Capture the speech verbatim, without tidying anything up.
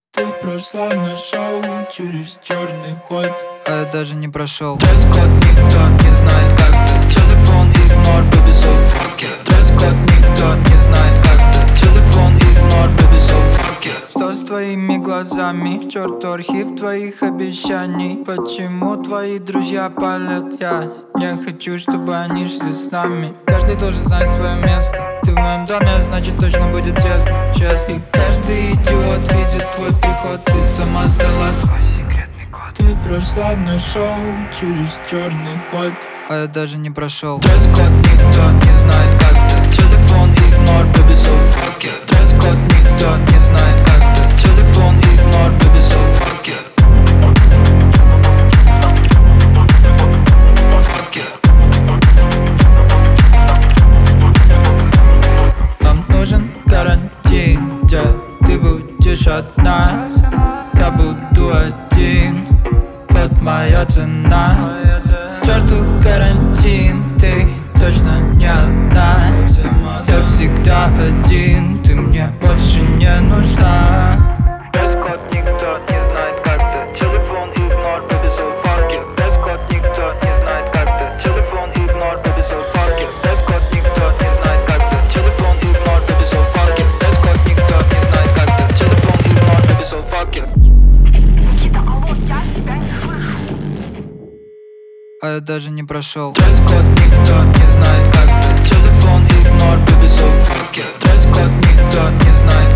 Ты прошла на шоу через черный ход, а я даже не прошел. Дресс-код никто не знает, как ты. Телефон игнор, baby, so fuck it. Дресс-код никто не знает, как ты. Телефон игнор, baby, so fuck it. Что с твоими глазами? К черту архив твоих обещаний. Почему твои друзья палят? Я не хочу, чтобы они шли с нами. Каждый должен знать свое место. Ты в моем доме, значит точно будет тесно, честно. И каждый идиот видит твой приход. Ты сама сдала свой секретный код. Ты прошла на шоу через черный ход, а я даже не прошел. Дресс-код никто не знает, как ты. Телефон игнор, baby, so fuck it. Дресс-код никто не знает, как ты. Телефон игнор, baby, so fuck it. Fuck it. Нам нужен карантин, где ты будешь одна, я буду один. Вот моя цена. К черту карантин, ты точно не одна. Я всегда один, ты мне больше не нужна. Дресс-код никто не знает, как ты. Телефон игнор, baby, so fuck it. Дресс-код никто не знает, как ты. Телефон игнор, baby, so fuck it. Дресс-код никто не знает, как ты. Телефон игнор, baby, so fuck it. Дресс-код никто не знает, как ты. Телефон игнор, baby, so fuck it. Никита, алло, я тебя не слышу. А я даже не прошел. Дресс-код никто не знает, как ты. Телефон игнор, baby, so fuck it. Дресс-код никто не знает,